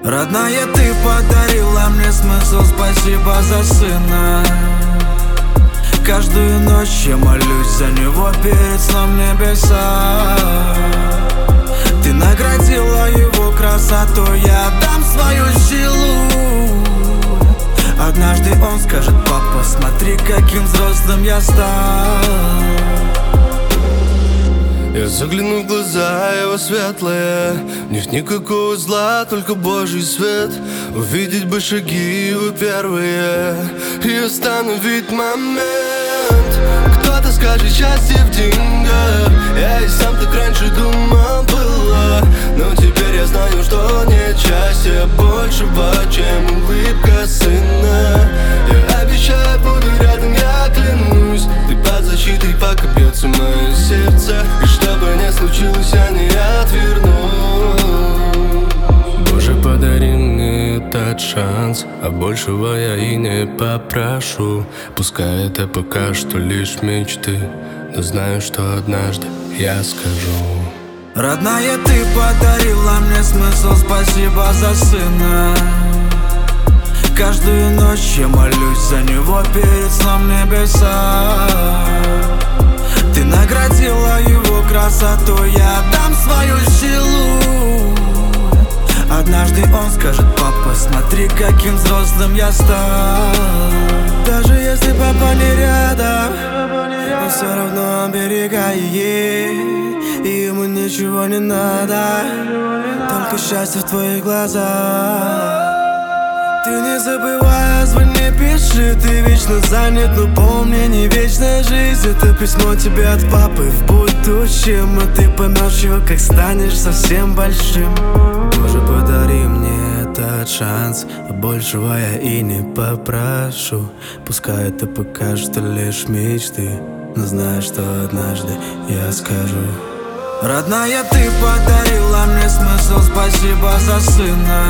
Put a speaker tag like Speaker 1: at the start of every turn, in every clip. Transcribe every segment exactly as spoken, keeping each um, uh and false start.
Speaker 1: Родная, ты подарила мне смысл, спасибо за сына. Каждую ночь я молюсь за него перед сном небеса. Ты наградила его красоту, я отдам свою силу. Однажды он скажет: папа, смотри, каким взрослым я стал.
Speaker 2: Я загляну в глаза его светлые, в них никакого зла, только Божий свет. Увидеть бы шаги его первые и остановить момент. Кто-то скажет: счастье в деньгах. Я и сам так раньше думал было, но теперь я знаю, что нет счастья большего, чем улыбка сына. Я обещаю, буду рядом, я клянусь. Ты под защитой, пока бьется мое сердце, и что бы ни случилось, я не отвернусь. Боже, подари мне этот шанс, а большего я и не попрошу. Пускай это пока что лишь мечты, но знаю, что однажды я скажу:
Speaker 1: родная, ты подарила мне смысл, спасибо за сына. Каждую ночь я молюсь за него перед сном небеса. Ты наградила его красоту, я отдам свою силу. Однажды он скажет: папа, смотри, каким взрослым я стал. Даже если папа не рядом, но все равно оберегай, и ему ничего не надо, только счастье в твоих глазах. Ты не забывай, звони, пиши, ты вечно занят, но помни, не вечная жизнь. Это письмо тебе от папы в будущем, но ты поймешь его, как станешь совсем большим. Боже, подари мне этот шанс, а большего я и не попрошу. Пускай это пока что лишь мечты, но знаю, что однажды я скажу: родная, ты подарила мне смысл, спасибо за сына.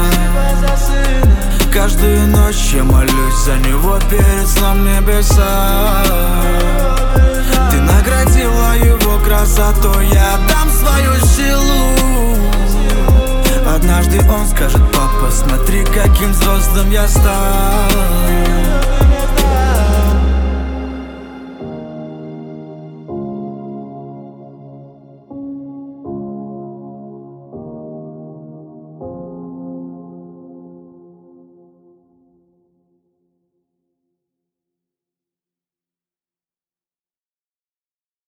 Speaker 1: Каждую ночь я молюсь за него перед сном небеса. Ты наградила его красоту, я отдам свою силу. Однажды он скажет: папа, смотри, каким взрослым я стал.